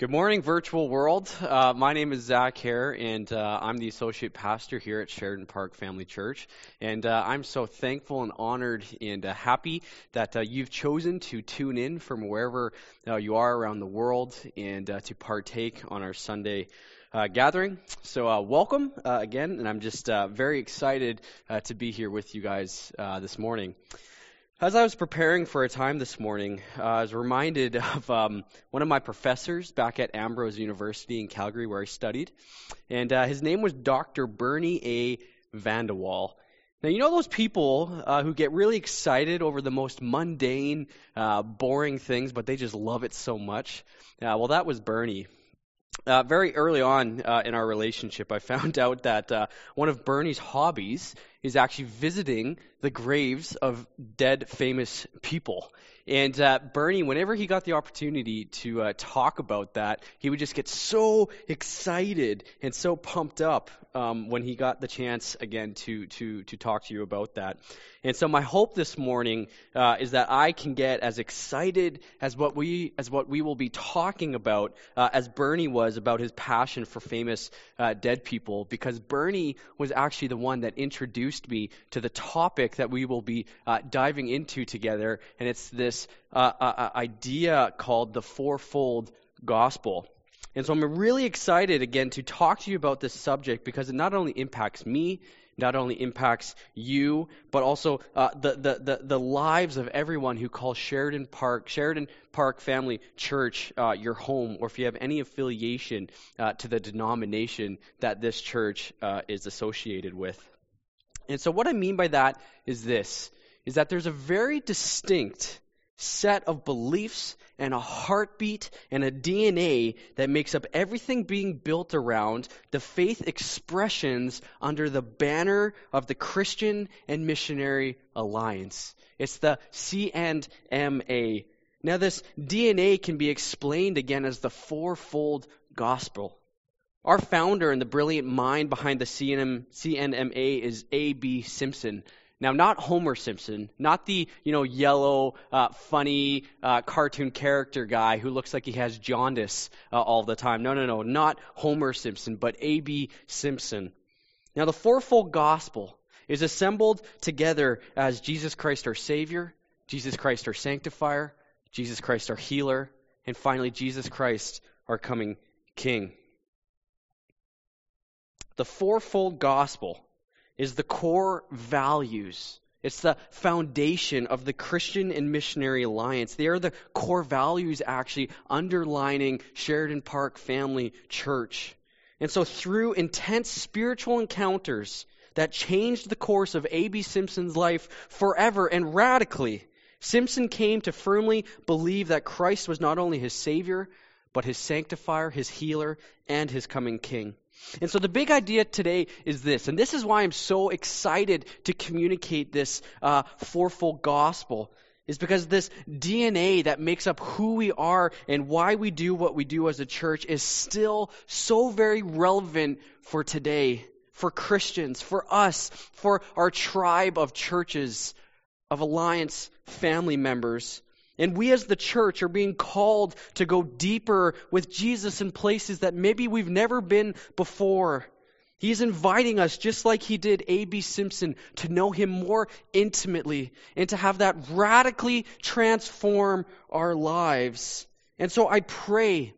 Good morning, virtual world. My name is Zach Hare, and I'm the associate pastor here at Sheridan Park Family Church. And I'm so thankful and honored and happy that you've chosen to tune in from wherever you are around the world and to partake on our Sunday gathering. So welcome again, and I'm just very excited to be here with you guys this morning. As I was preparing for a time this morning, I was reminded of one of my professors back at Ambrose University in Calgary where I studied, and his name was Dr. Bernie A. Vandewall. Now, you know those people who get really excited over the most mundane, boring things, but they just love it so much? Well, that was Bernie. Very early on in our relationship, I found out that one of Bernie's hobbies is actually visiting the graves of dead famous people. And Bernie, whenever he got the opportunity to talk about that, he would just get so excited and so pumped up when he got the chance again to talk to you about that. And so my hope this morning is that I can get as excited as what we will be talking about as Bernie was about his passion for famous dead people, because Bernie was actually the one that introduced me to the topic that we will be diving into together, and it's this idea called the fourfold gospel. And so I'm really excited again to talk to you about this subject because it not only impacts me, not only impacts you, but also the lives of everyone who calls Sheridan Park Family Church your home, or if you have any affiliation to the denomination that this church is associated with. And so what I mean by that is that there's a very distinct set of beliefs and a heartbeat and a DNA that makes up everything being built around the faith expressions under the banner of the Christian and Missionary Alliance. It's the C&MA. Now, this DNA can be explained again as the fourfold gospel. Our founder and the brilliant mind behind the C&MA is A.B. Simpson. Now, not Homer Simpson, not the, yellow, funny cartoon character guy who looks like he has jaundice all the time. No, not Homer Simpson, but A.B. Simpson. Now, the fourfold gospel is assembled together as Jesus Christ our Savior, Jesus Christ our Sanctifier, Jesus Christ our Healer, and finally, Jesus Christ our coming King. The fourfold gospel is the core values. It's the foundation of the Christian and Missionary Alliance. They are the core values actually underlining Sheridan Park Family Church. And so through intense spiritual encounters that changed the course of A.B. Simpson's life forever and radically, Simpson came to firmly believe that Christ was not only his Savior, but his Sanctifier, his Healer, and his coming King. And so the big idea today is this, and this is why I'm so excited to communicate this fourfold gospel, is because this DNA that makes up who we are and why we do what we do as a church is still so very relevant for today, for Christians, for us, for our tribe of churches, of Alliance family members. And we as the church are being called to go deeper with Jesus in places that maybe we've never been before. He's inviting us, just like he did A.B. Simpson, to know him more intimately and to have that radically transform our lives. And so I pray,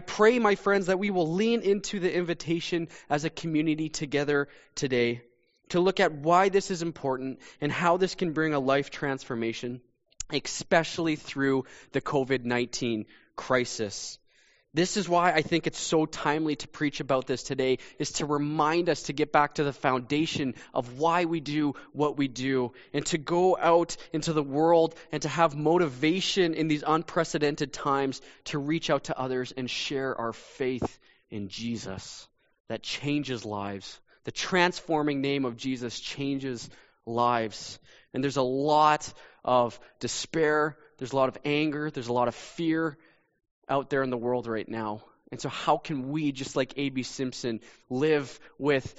my friends, that we will lean into the invitation as a community together today to look at why this is important and how this can bring a life transformation, especially through the COVID-19 crisis. This is why I think it's so timely to preach about this today, is to remind us to get back to the foundation of why we do what we do, and to go out into the world and to have motivation in these unprecedented times to reach out to others and share our faith in Jesus that changes lives. The transforming name of Jesus changes lives. And there's a lot of despair, there's a lot of anger, there's a lot of fear out there in the world right now. And so how can we, just like A.B. Simpson, live with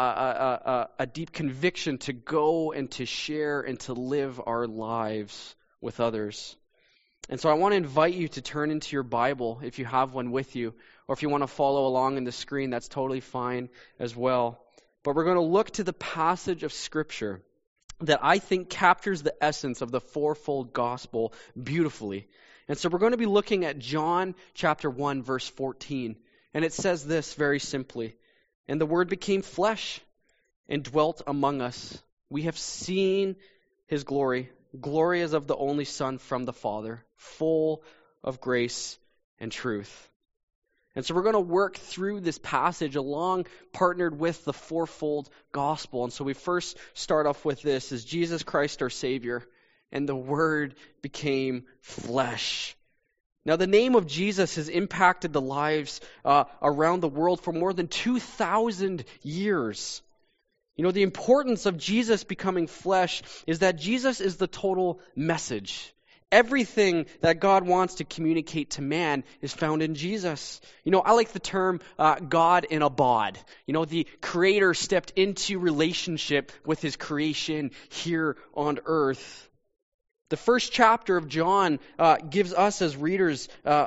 a deep conviction to go and to share and to live our lives with others? And so I want to invite you to turn into your Bible if you have one with you, or if you want to follow along in the screen, that's totally fine as well. But we're going to look to the passage of Scripture that I think captures the essence of the fourfold gospel beautifully. And so we're going to be looking at John chapter 1, verse 14. And it says this very simply, "And the Word became flesh and dwelt among us. We have seen His glory. Glory as of the only Son from the Father, full of grace and truth." And so we're going to work through this passage along, partnered with the fourfold gospel. And so we first start off with this, is Jesus Christ our Savior, and the Word became flesh. Now the name of Jesus has impacted the lives around the world for more than 2,000 years. You know, the importance of Jesus becoming flesh is that Jesus is the total message. Everything that God wants to communicate to man is found in Jesus. You know, I like the term God in a bod. You know, the Creator stepped into relationship with His creation here on earth. The first chapter of John gives us as readers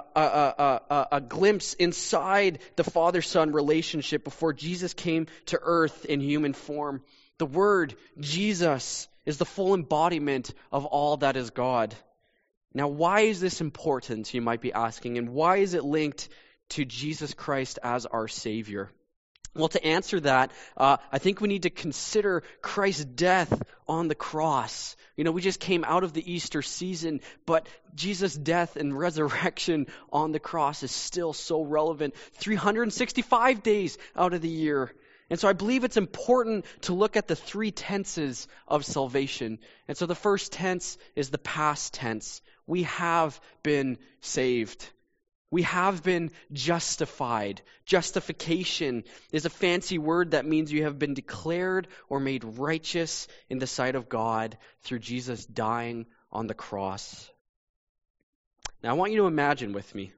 a glimpse inside the Father-Son relationship before Jesus came to earth in human form. The Word, Jesus, is the full embodiment of all that is God. Now, why is this important, you might be asking, and why is it linked to Jesus Christ as our Savior? Well, to answer that, I think we need to consider Christ's death on the cross. You know, we just came out of the Easter season, but Jesus' death and resurrection on the cross is still so relevant 365 days out of the year. And so I believe it's important to look at the three tenses of salvation. And so the first tense is the past tense. We have been saved. We have been justified. Justification is a fancy word that means you have been declared or made righteous in the sight of God through Jesus dying on the cross. Now I want you to imagine with me.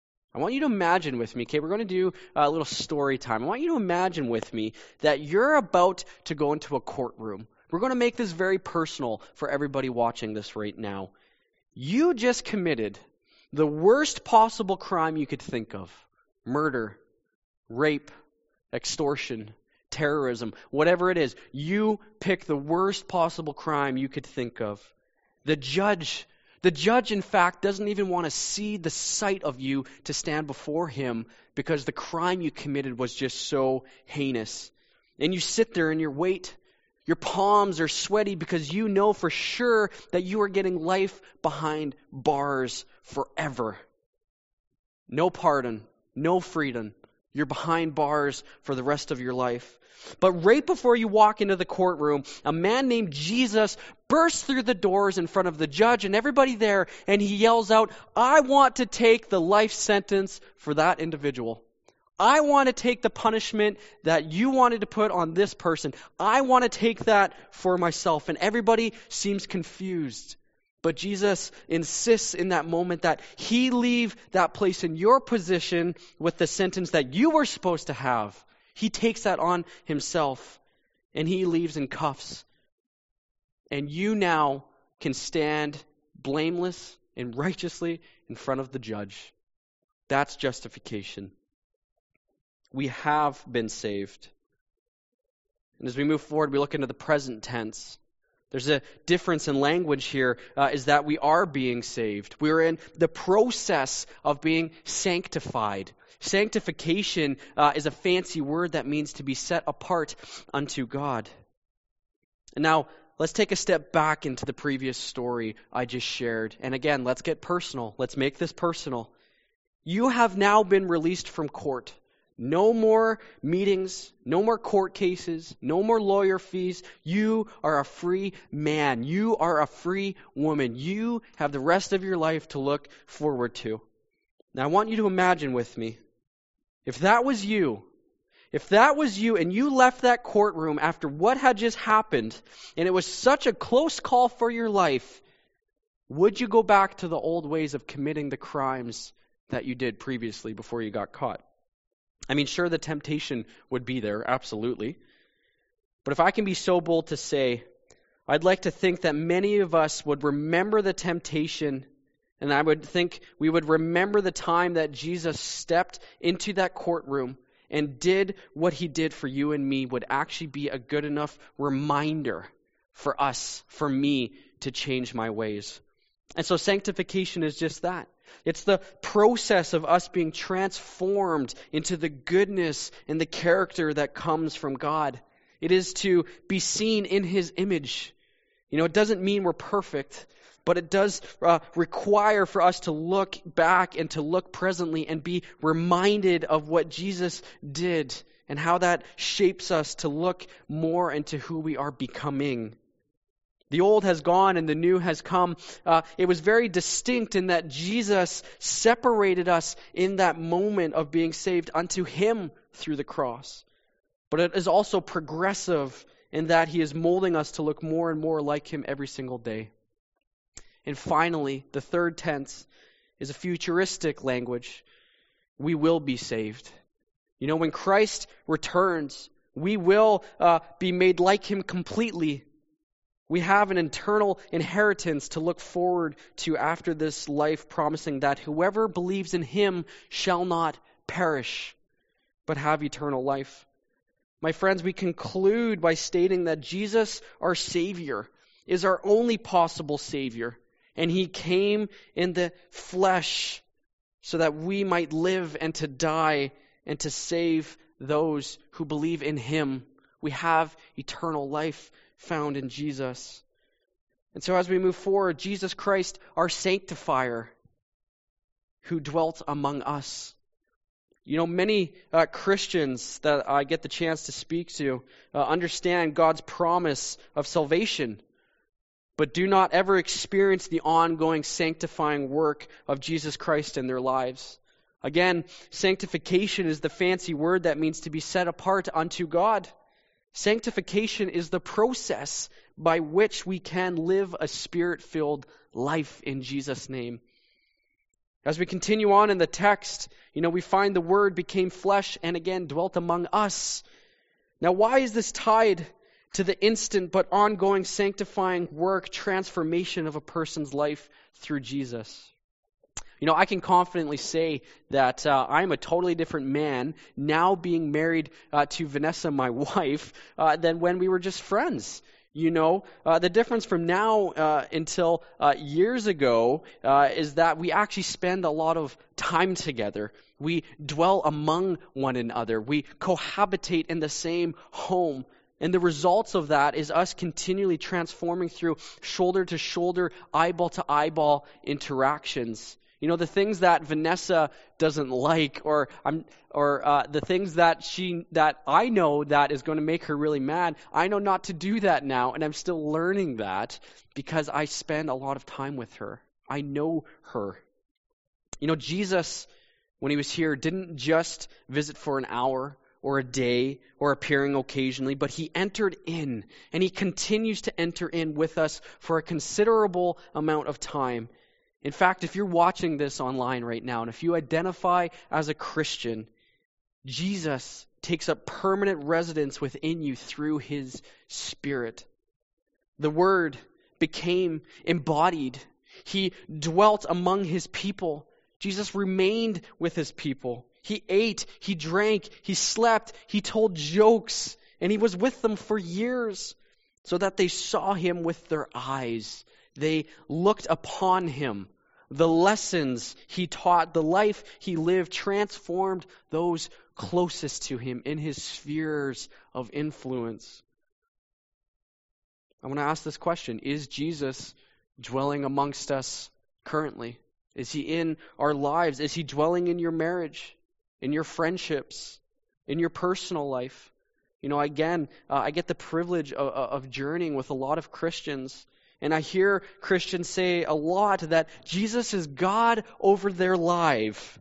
Okay, we're going to do a little story time. I want you to imagine with me that you're about to go into a courtroom. We're going to make this very personal for everybody watching this right now. You just committed the worst possible crime you could think of. Murder, rape, extortion, terrorism, whatever it is. You pick the worst possible crime you could think of. The judge, in fact, doesn't even want to see the sight of you to stand before him because the crime you committed was just so heinous. And you sit there and you wait. Your palms are sweaty because you know for sure that you are getting life behind bars forever. No pardon, no freedom. You're behind bars for the rest of your life. But right before you walk into the courtroom, a man named Jesus bursts through the doors in front of the judge and everybody there, and he yells out, "I want to take the life sentence for that individual. I want to take the punishment that you wanted to put on this person. I want to take that for myself." And everybody seems confused. But Jesus insists in that moment that he leave that place in your position with the sentence that you were supposed to have. He takes that on himself, and he leaves in cuffs. And you now can stand blameless and righteously in front of the judge. That's justification. We have been saved. And as we move forward, we look into the present tense. There's a difference in language here, is that we are being saved. We're in the process of being sanctified. Sanctification is a fancy word that means to be set apart unto God. And now, let's take a step back into the previous story I just shared. And again, let's get personal. Let's make this personal. You have now been released from court. No more meetings, no more court cases, no more lawyer fees. You are a free man. You are a free woman. You have the rest of your life to look forward to. Now I want you to imagine with me, if that was you and you left that courtroom after what had just happened, and it was such a close call for your life, would you go back to the old ways of committing the crimes that you did previously before you got caught? I mean, sure, the temptation would be there, absolutely. But if I can be so bold to say, I'd like to think that many of us would remember the temptation And I would think we would remember the time that Jesus stepped into that courtroom and did what he did for you and me would actually be a good enough reminder for us, for me, to change my ways. And so sanctification is just that. It's the process of us being transformed into the goodness and the character that comes from God. It is to be seen in his image. It doesn't mean we're perfect, but it does require for us to look back and to look presently and be reminded of what Jesus did and how that shapes us to look more into who we are becoming. The old has gone and the new has come. It was very distinct in that Jesus separated us in that moment of being saved unto him through the cross. But it is also progressive in that he is molding us to look more and more like him every single day. And finally, the third tense is a futuristic language. We will be saved. When Christ returns, we will be made like him completely. We have an eternal inheritance to look forward to after this life, promising that whoever believes in him shall not perish, but have eternal life. My friends, we conclude by stating that Jesus, our Savior, is our only possible Savior, and he came in the flesh so that we might live and to die and to save those who believe in him. We have eternal life found in Jesus. And so as we move forward, Jesus Christ, our sanctifier, who dwelt among us. Many Christians that I get the chance to speak to understand God's promise of salvation, but do not ever experience the ongoing sanctifying work of Jesus Christ in their lives. Again, sanctification is the fancy word that means to be set apart unto God. Sanctification is the process by which we can live a Spirit-filled life in Jesus' name. As we continue on in the text, we find the Word became flesh and again dwelt among us. Now, why is this tied to the instant but ongoing sanctifying work, transformation of a person's life through Jesus? I can confidently say that I'm a totally different man now being married to Vanessa, my wife, than when we were just friends. The difference from now until years ago is that we actually spend a lot of time together. We dwell among one another. We cohabitate in the same home. And the results of that is us continually transforming through shoulder-to-shoulder, eyeball-to-eyeball interactions. The things that Vanessa doesn't like, or the things that I know that is going to make her really mad, I know not to do that now, and I'm still learning that because I spend a lot of time with her. I know her. Jesus, when he was here, didn't just visit for an hour or a day or appearing occasionally, but he entered in, and he continues to enter in with us for a considerable amount of time. In fact, if you're watching this online right now, and if you identify as a Christian, Jesus takes up permanent residence within you through his Spirit. The Word became embodied. He dwelt among his people. Jesus remained with his people. He ate, he drank, he slept, he told jokes, and he was with them for years so that they saw him with their eyes. They looked upon him. The lessons he taught, the life he lived, transformed those closest to him in his spheres of influence. I want to ask this question. Is Jesus dwelling amongst us currently? Is he in our lives? Is he dwelling in your marriage, in your friendships, in your personal life? I get the privilege of journeying with a lot of Christians. And I hear Christians say a lot that Jesus is God over their life.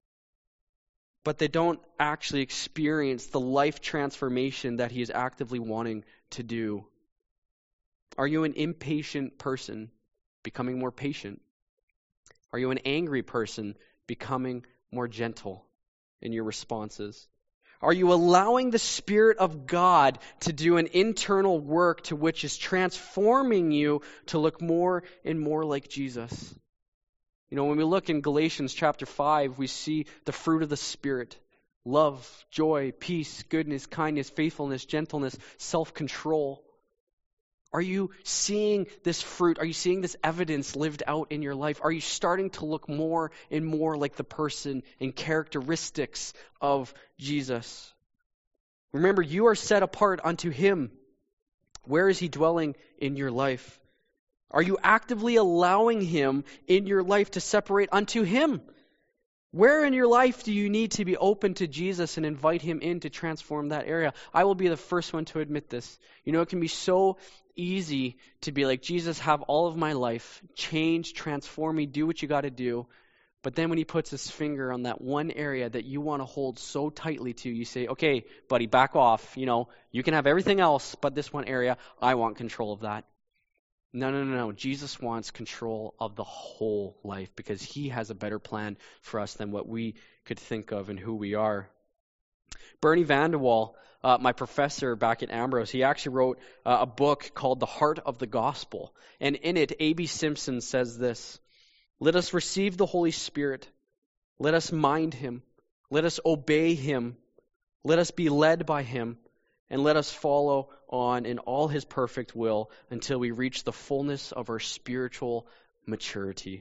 But they don't actually experience the life transformation that he is actively wanting to do. Are you an impatient person becoming more patient? Are you an angry person becoming more gentle in your responses? Are you allowing the Spirit of God to do an internal work to which is transforming you to look more and more like Jesus? When we look in Galatians chapter 5, we see the fruit of the Spirit: love, joy, peace, goodness, kindness, faithfulness, gentleness, self-control. Are you seeing this fruit? Are you seeing this evidence lived out in your life? Are you starting to look more and more like the person and characteristics of Jesus? Remember, you are set apart unto Him. Where is He dwelling in your life? Are you actively allowing Him in your life to separate unto Him? Where in your life do you need to be open to Jesus and invite Him in to transform that area? I will be the first one to admit this. It can be so easy to be like, Jesus, have all of my life, change, transform me, do what you got to do. But then when He puts His finger on that one area that you want to hold so tightly to, you say, okay, buddy, back off. You can have everything else, but this one area, I want control of that. No. Jesus wants control of the whole life because He has a better plan for us than what we could think of and who we are. Bernie Vanderwall, my professor back at Ambrose, he actually wrote a book called The Heart of the Gospel. And in it, A.B. Simpson says this: "Let us receive the Holy Spirit. Let us mind Him. Let us obey Him. Let us be led by Him. And let us follow on in all His perfect will until we reach the fullness of our spiritual maturity."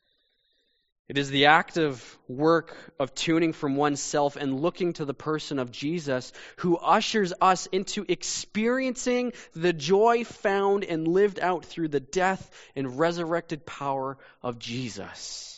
It is the active work of tuning from oneself and looking to the person of Jesus who ushers us into experiencing the joy found and lived out through the death and resurrected power of Jesus.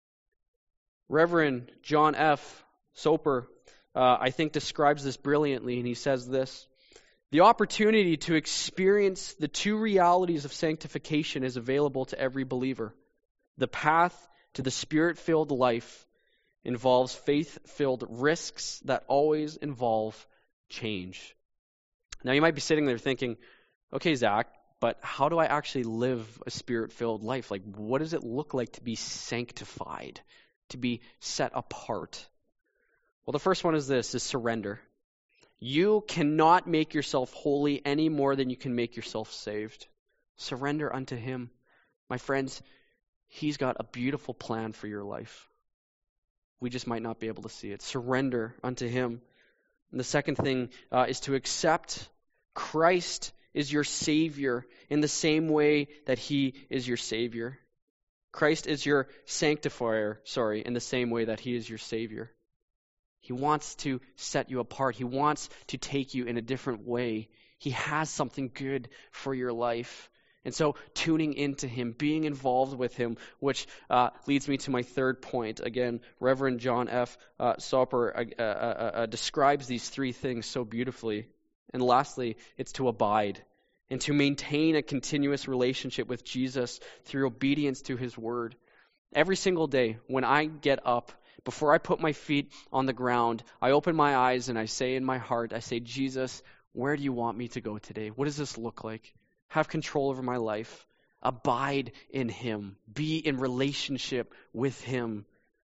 Reverend John F. Soper, I think, describes this brilliantly, and he says this: "The opportunity to experience the two realities of sanctification is available to every believer. The path to the Spirit-filled life involves faith-filled risks that always involve change." Now you might be sitting there thinking, okay, Zach, but how do I actually live a Spirit-filled life? Like, what does it look like to be sanctified, to be set apart? Well, the first one is surrender. You cannot make yourself holy any more than you can make yourself saved. Surrender unto Him. My friends, He's got a beautiful plan for your life. We just might not be able to see it. Surrender unto Him. And the second thing is to accept Christ is your Savior in the same way that He is your Savior. Christ is your sanctifier, in the same way that He is your Savior. He wants to set you apart. He wants to take you in a different way. He has something good for your life. And so tuning into Him, being involved with Him, which leads me to my third point. Again, Reverend John F. Soper describes these three things so beautifully. And lastly, it's to abide and to maintain a continuous relationship with Jesus through obedience to His word. Every single day when I get up, before I put my feet on the ground, I open my eyes and I say in my heart, I say, Jesus, where do you want me to go today? What does this look like? Have control over my life. Abide in Him. Be in relationship with Him.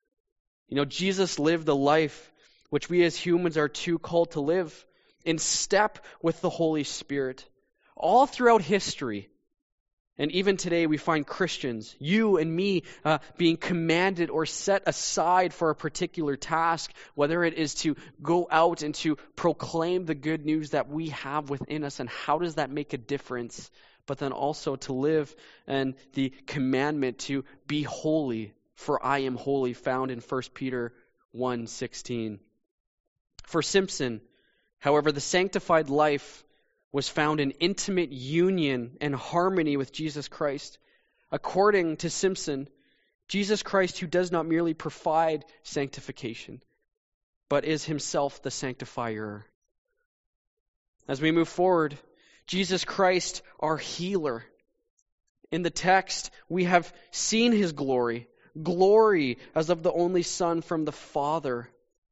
Jesus lived the life which we as humans are too called to live in step with the Holy Spirit. All throughout history, and even today, we find Christians, you and me, being commanded or set aside for a particular task, whether it is to go out and to proclaim the good news that we have within us, and how does that make a difference, but then also to live and the commandment to be holy, for I am holy, found in 1 Peter 1:16. For Simpson, however, the sanctified life was found in intimate union and harmony with Jesus Christ. According to Simpson, Jesus Christ, who does not merely provide sanctification, but is Himself the sanctifier. As we move forward, Jesus Christ, our healer. In the text, we have seen His glory as of the only Son from the Father.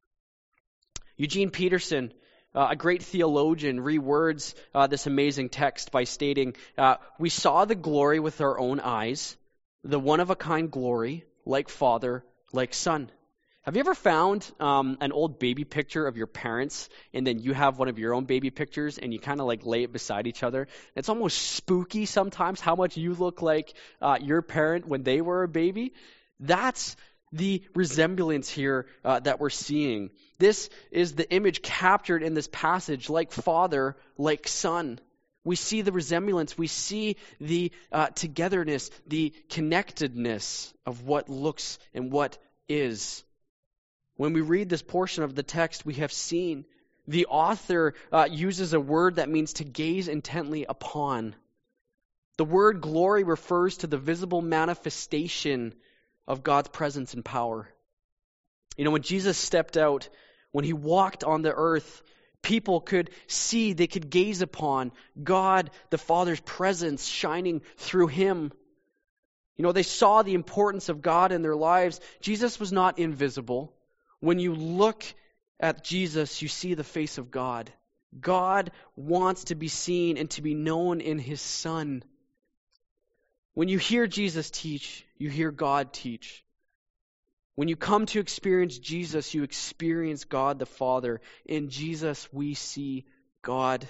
Eugene Peterson, a great theologian, rewords this amazing text by stating, we saw the glory with our own eyes, the one-of-a-kind glory, like Father, like Son. Have you ever found an old baby picture of your parents, and then you have one of your own baby pictures, and you kind of like lay it beside each other? It's almost spooky sometimes how much you look like your parent when they were a baby. That's the resemblance here that we're seeing. This is the image captured in this passage, like Father, like Son. We see the resemblance. We see the togetherness, the connectedness of what looks and what is. When we read this portion of the text, we have seen the author uses a word that means to gaze intently upon. The word glory refers to the visible manifestation of God's presence and power. You know, when Jesus stepped out, when he walked on the earth, people could see, they could gaze upon God, the Father's presence shining through him. You know, they saw the importance of God in their lives. Jesus was not invisible. When you look at Jesus, you see the face of God. God wants to be seen and to be known in his Son. When you hear Jesus teach, you hear God teach. When you come to experience Jesus, you experience God the Father. In Jesus, we see God.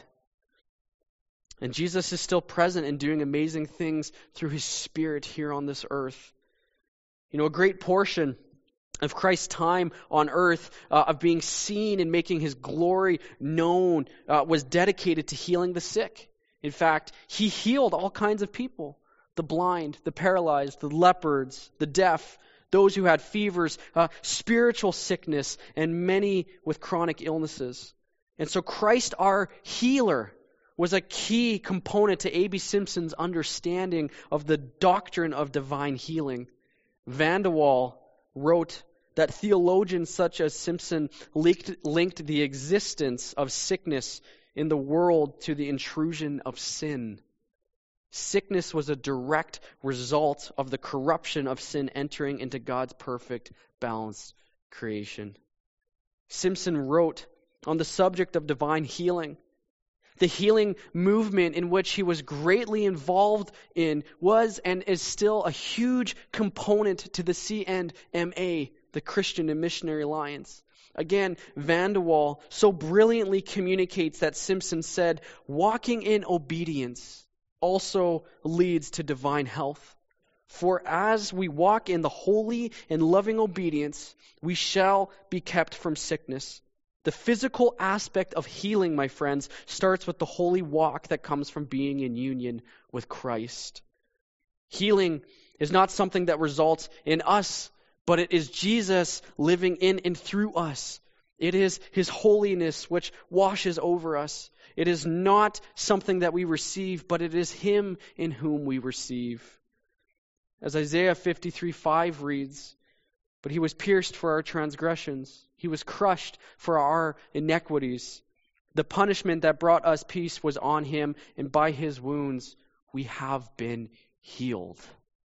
And Jesus is still present and doing amazing things through his Spirit here on this earth. You know, a great portion of Christ's time on earth, of being seen and making his glory known, was dedicated to healing the sick. In fact, he healed all kinds of people. The blind, the paralyzed, the lepers, the deaf, those who had fevers, spiritual sickness, and many with chronic illnesses. And so Christ, our healer, was a key component to A.B. Simpson's understanding of the doctrine of divine healing. Van de Waal wrote that theologians such as Simpson linked the existence of sickness in the world to the intrusion of sin. Sickness was a direct result of the corruption of sin entering into God's perfect, balanced creation. Simpson wrote on the subject of divine healing. The healing movement in which he was greatly involved in was and is still a huge component to the CNMA, the Christian and Missionary Alliance. Again, Van de Waal so brilliantly communicates that Simpson said, walking in obedience also leads to divine health. For as we walk in the holy and loving obedience, we shall be kept from sickness. The physical aspect of healing, my friends, starts with the holy walk that comes from being in union with Christ. Healing is not something that results in us, but it is Jesus living in and through us. It is his holiness which washes over us. It is not something that we receive, but it is him in whom we receive. As Isaiah 53:5 reads, but he was pierced for our transgressions. He was crushed for our iniquities. The punishment that brought us peace was on him, and by his wounds we have been healed.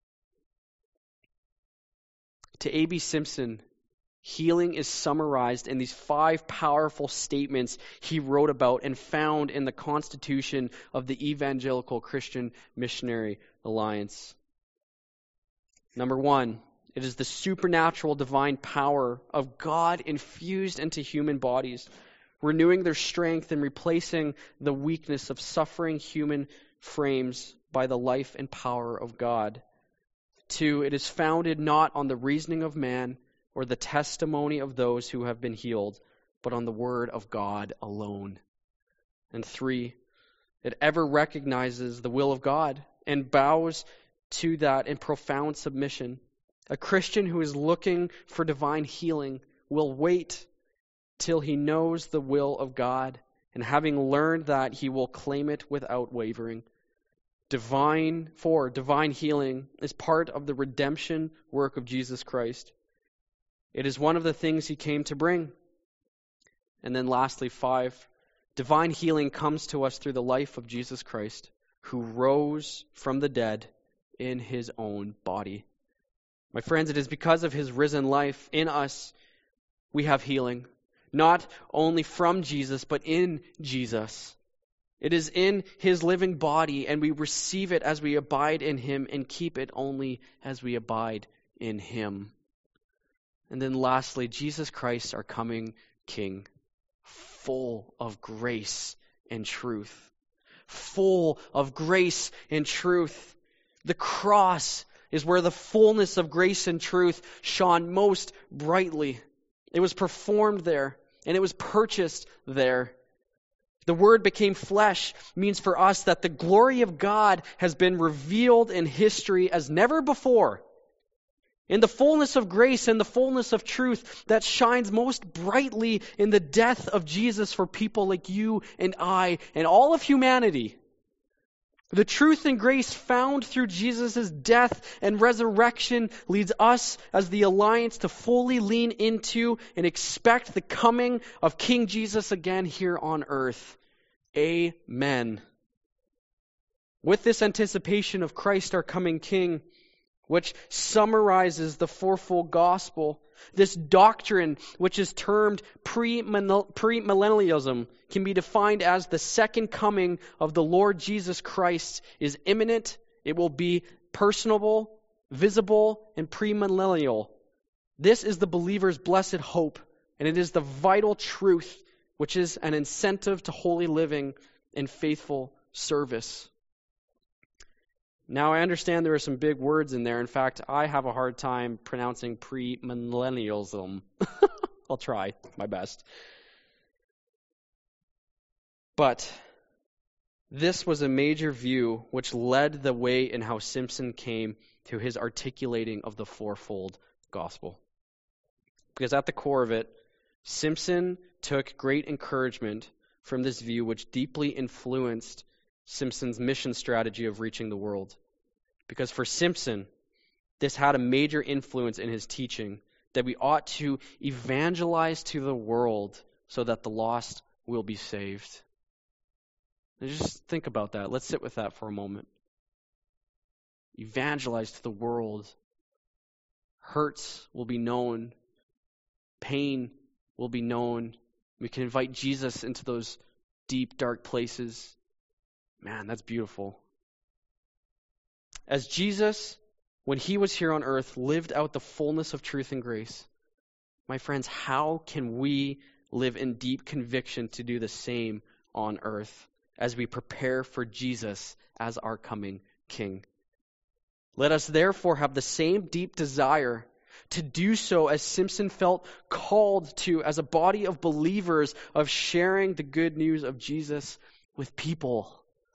To A.B. Simpson, healing is summarized in these 5 powerful statements he wrote about and found in the Constitution of the Evangelical Christian Missionary Alliance. Number 1, it is the supernatural divine power of God infused into human bodies, renewing their strength and replacing the weakness of suffering human frames by the life and power of God. 2, it is founded not on the reasoning of man or the testimony of those who have been healed, but on the word of God alone. And 3, it ever recognizes the will of God and bows to that in profound submission. A Christian who is looking for divine healing will wait till he knows the will of God, and having learned that, he will claim it without wavering. Divine healing is part of the redemption work of Jesus Christ. It is one of the things he came to bring. And then lastly, 5, divine healing comes to us through the life of Jesus Christ, who rose from the dead in his own body. My friends, it is because of his risen life in us we have healing, not only from Jesus, but in Jesus. It is in his living body, and we receive it as we abide in him and keep it only as we abide in him. And then lastly, Jesus Christ, our coming King, full of grace and truth. Full of grace and truth. The cross is where the fullness of grace and truth shone most brightly. It was performed there, and it was purchased there. The Word became flesh means for us that the glory of God has been revealed in history as never before. In the fullness of grace and the fullness of truth that shines most brightly in the death of Jesus for people like you and I and all of humanity. The truth and grace found through Jesus' death and resurrection leads us as the Alliance to fully lean into and expect the coming of King Jesus again here on earth. Amen. With this anticipation of Christ our coming King, which summarizes the fourfold gospel, this doctrine, which is termed premillennialism, can be defined as the second coming of the Lord Jesus Christ is imminent. It will be personable, visible, and premillennial. This is the believer's blessed hope, and it is the vital truth, which is an incentive to holy living and faithful service. Now, I understand there are some big words in there. In fact, I have a hard time pronouncing premillennialism. I'll try my best. But this was a major view which led the way in how Simpson came to his articulating of the fourfold gospel. Because at the core of it, Simpson took great encouragement from this view which deeply influenced Simpson's mission strategy of reaching the world. Because for Simpson, this had a major influence in his teaching that we ought to evangelize to the world so that the lost will be saved. Now just think about that. Let's sit with that for a moment. Evangelize to the world. Hurts will be known. Pain will be known. We can invite Jesus into those deep, dark places. Man, that's beautiful. As Jesus, when he was here on earth, lived out the fullness of truth and grace, my friends, how can we live in deep conviction to do the same on earth as we prepare for Jesus as our coming King? Let us therefore have the same deep desire to do so as Simpson felt called to as a body of believers of sharing the good news of Jesus with people.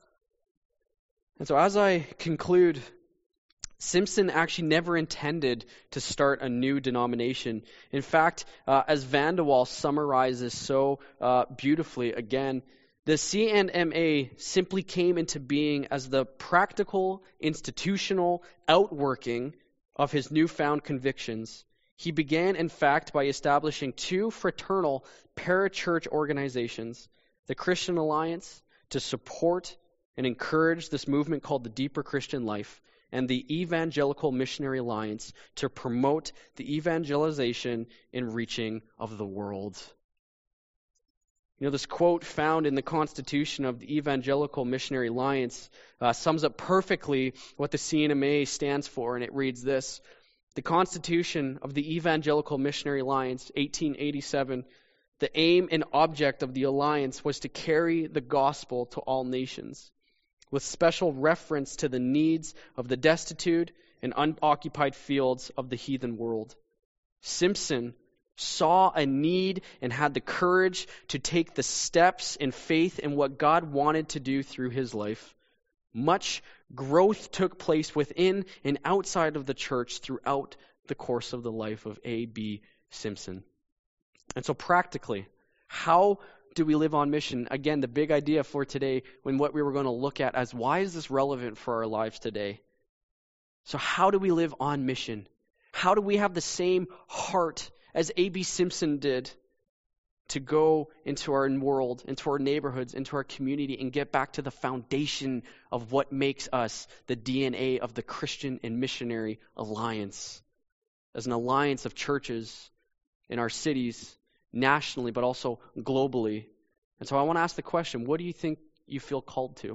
And so as I conclude, Simpson actually never intended to start a new denomination. In fact, as Van de Waal summarizes so beautifully, again, the C&MA simply came into being as the practical, institutional outworking of his newfound convictions. He began, in fact, by establishing two fraternal parachurch organizations, the Christian Alliance, to support and encourage this movement called the Deeper Christian Life, and the Evangelical Missionary Alliance to promote the evangelization and reaching of the world. You know, this quote found in the Constitution of the Evangelical Missionary Alliance sums up perfectly what the C&MA stands for, and it reads this: the Constitution of the Evangelical Missionary Alliance, 1887, the aim and object of the alliance was to carry the gospel to all nations, with special reference to the needs of the destitute and unoccupied fields of the heathen world. Simpson saw a need and had the courage to take the steps in faith in what God wanted to do through his life. Much growth took place within and outside of the church throughout the course of the life of A.B. Simpson. And so practically, how do we live on mission? Again, the big idea for today, when what we were going to look at as why is this relevant for our lives today? So how do we live on mission? How do we have the same heart as A.B. Simpson did to go into our world, into our neighborhoods, into our community, and get back to the foundation of what makes us the DNA of the Christian and Missionary Alliance, as an alliance of churches in our cities, nationally, but also globally. And so I want to ask the question, what do you think you feel called to?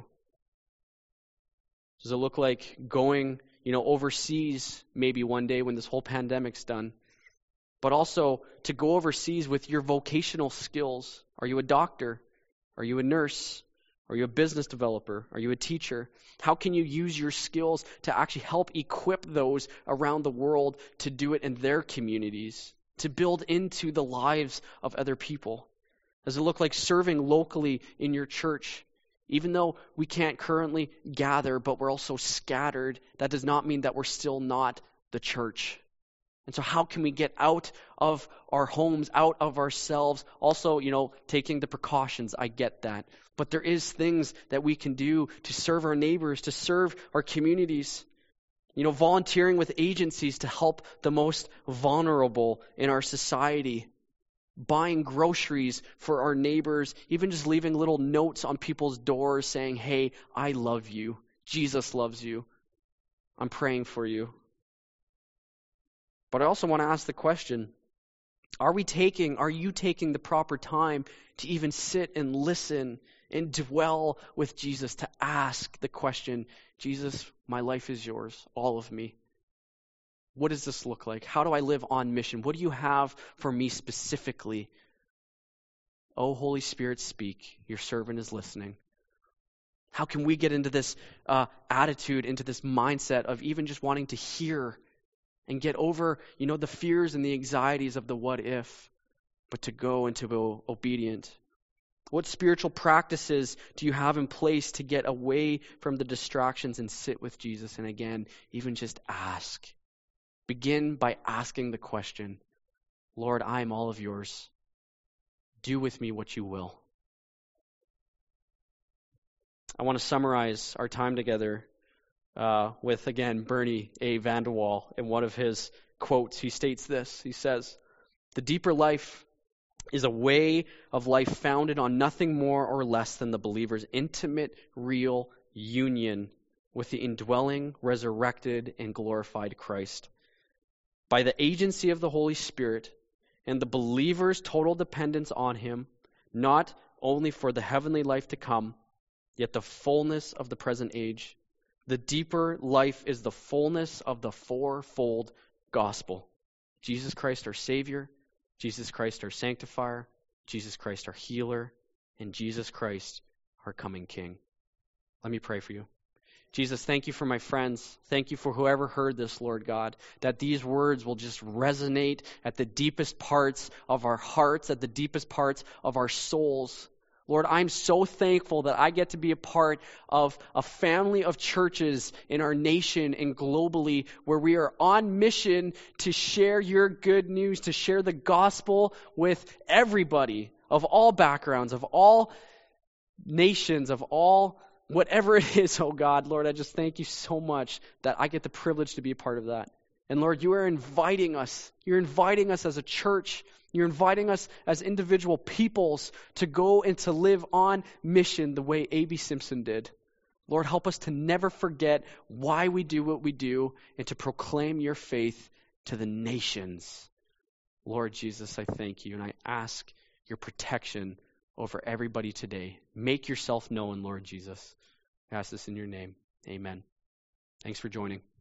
Does it look like going, overseas maybe one day when this whole pandemic's done? But also to go overseas with your vocational skills. Are you a doctor? Are you a nurse? Are you a business developer? Are you a teacher? How can you use your skills to actually help equip those around the world to do it in their communities, to build into the lives of other people? Does it look like serving locally in your church? Even though we can't currently gather, but we're also scattered, that does not mean that we're still not the church. And so how can we get out of our homes, out of ourselves? Also, taking the precautions, I get that. But there is things that we can do to serve our neighbors, to serve our communities. Volunteering with agencies to help the most vulnerable in our society. Buying groceries for our neighbors, even just leaving little notes on people's doors saying, hey, I love you. Jesus loves you. I'm praying for you. But I also want to ask the question, are you taking the proper time to even sit and listen and dwell with Jesus, to ask the question, Jesus, my life is yours, all of me. What does this look like? How do I live on mission? What do you have for me specifically? Oh, Holy Spirit, speak. Your servant is listening. How can we get into this attitude, into this mindset of even just wanting to hear and get over, the fears and the anxieties of the what if, but to go and to be obedient? What spiritual practices do you have in place to get away from the distractions and sit with Jesus? And again, even just ask. Begin by asking the question, Lord, I am all of yours. Do with me what you will. I want to summarize our time together with, again, Bernie A. Vanderwall. In one of his quotes, he states this. He says, "The deeper life is a way of life founded on nothing more or less than the believer's intimate, real union with the indwelling, resurrected, and glorified Christ. By the agency of the Holy Spirit and the believer's total dependence on Him, not only for the heavenly life to come, yet the fullness of the present age. The deeper life is the fullness of the fourfold gospel. Jesus Christ our Savior, Jesus Christ our Sanctifier, Jesus Christ our Healer, and Jesus Christ our coming King." Let me pray for you. Jesus, thank you for my friends. Thank you for whoever heard this, Lord God, that these words will just resonate at the deepest parts of our hearts, at the deepest parts of our souls. Lord, I'm so thankful that I get to be a part of a family of churches in our nation and globally where we are on mission to share your good news, to share the gospel with everybody of all backgrounds, of all nations, of all whatever it is, oh God. Lord, I just thank you so much that I get the privilege to be a part of that. And Lord, you are inviting us. You're inviting us as a church. You're inviting us as individual peoples to go and to live on mission the way A.B. Simpson did. Lord, help us to never forget why we do what we do and to proclaim your faith to the nations. Lord Jesus, I thank you and I ask your protection over everybody today. Make yourself known, Lord Jesus. I ask this in your name. Amen. Thanks for joining.